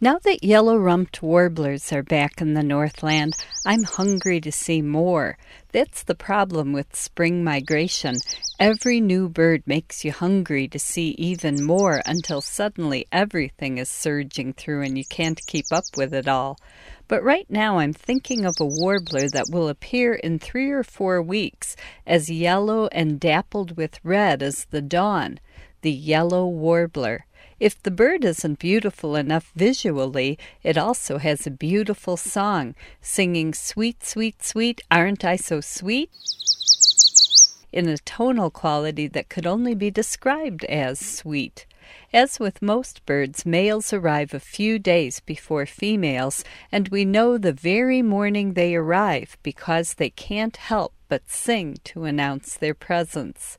Now that yellow-rumped warblers are back in the Northland, I'm hungry to see more. That's the problem with spring migration. Every new bird makes you hungry to see even more until suddenly everything is surging through and you can't keep up with it all. But right now I'm thinking of a warbler that will appear in 3 or 4 weeks, as yellow and dappled with red as the dawn, the yellow warbler. If the bird isn't beautiful enough visually, it also has a beautiful song, singing "Sweet, sweet, sweet, aren't I so sweet?" in a tonal quality that could only be described as sweet. As with most birds, males arrive a few days before females, and we know the very morning they arrive because they can't help but sing to announce their presence.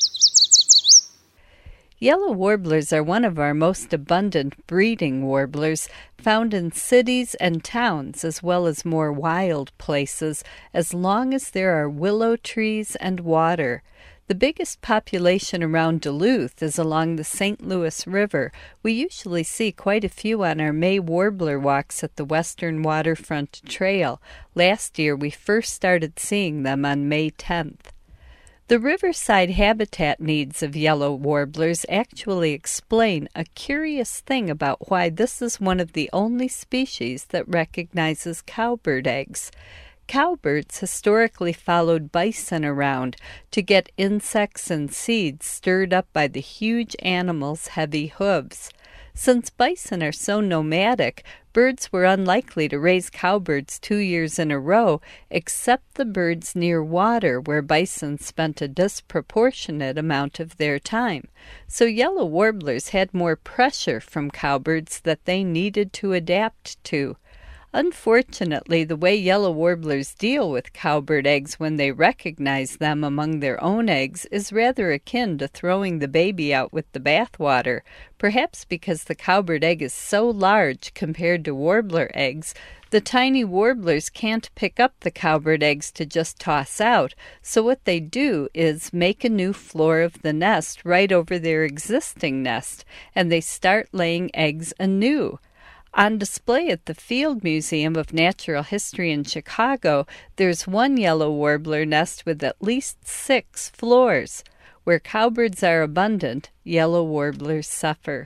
Yellow warblers are one of our most abundant breeding warblers, found in cities and towns as well as more wild places, as long as there are willow trees and water. The biggest population around Duluth is along the St. Louis River. We usually see quite a few on our May warbler walks at the Western Waterfront Trail. Last year we first started seeing them on May 10th. The riverside habitat needs of yellow warblers actually explain a curious thing about why this is one of the only species that recognizes cowbird eggs. Cowbirds historically followed bison around to get insects and seeds stirred up by the huge animal's heavy hooves. Since bison are so nomadic, birds were unlikely to raise cowbirds 2 years in a row, except the birds near water where bison spent a disproportionate amount of their time. So yellow warblers had more pressure from cowbirds that they needed to adapt to. Unfortunately, the way yellow warblers deal with cowbird eggs when they recognize them among their own eggs is rather akin to throwing the baby out with the bathwater. Perhaps because the cowbird egg is so large compared to warbler eggs, the tiny warblers can't pick up the cowbird eggs to just toss out, so what they do is make a new floor of the nest right over their existing nest, and they start laying eggs anew. On display at the Field Museum of Natural History in Chicago, there's one yellow warbler nest with at least 6 floors. Where cowbirds are abundant, yellow warblers suffer.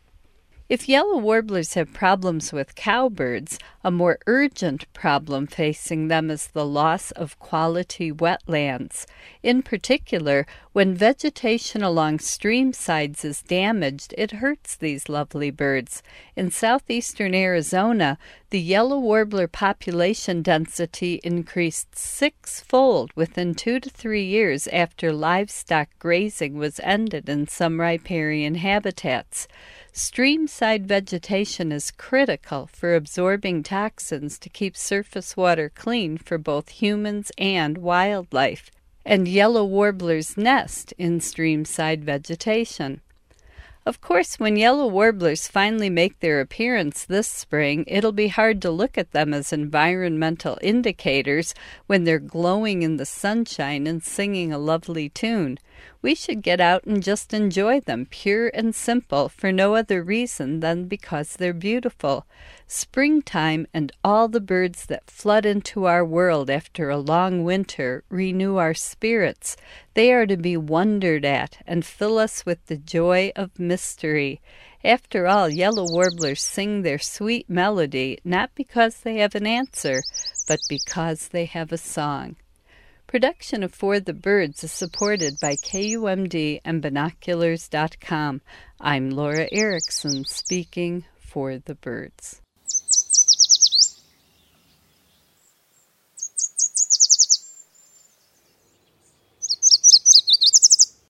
If yellow warblers have problems with cowbirds, a more urgent problem facing them is the loss of quality wetlands. In particular, when vegetation along stream sides is damaged, it hurts these lovely birds. In southeastern Arizona, the yellow warbler population density increased 6-fold within 2 to 3 years after livestock grazing was ended in some riparian habitats. Streamside vegetation is critical for absorbing toxins to keep surface water clean for both humans and wildlife, and yellow warblers nest in streamside vegetation. Of course, when yellow warblers finally make their appearance this spring, it'll be hard to look at them as environmental indicators when they're glowing in the sunshine and singing a lovely tune. We should get out and just enjoy them, pure and simple, for no other reason than because they're beautiful. Springtime and all the birds that flood into our world after a long winter renew our spirits. They are to be wondered at and fill us with the joy of mystery. After all, yellow warblers sing their sweet melody not because they have an answer, but because they have a song. Production of For the Birds is supported by KUMD and Binoculars.com. I'm Laura Erickson speaking for the birds.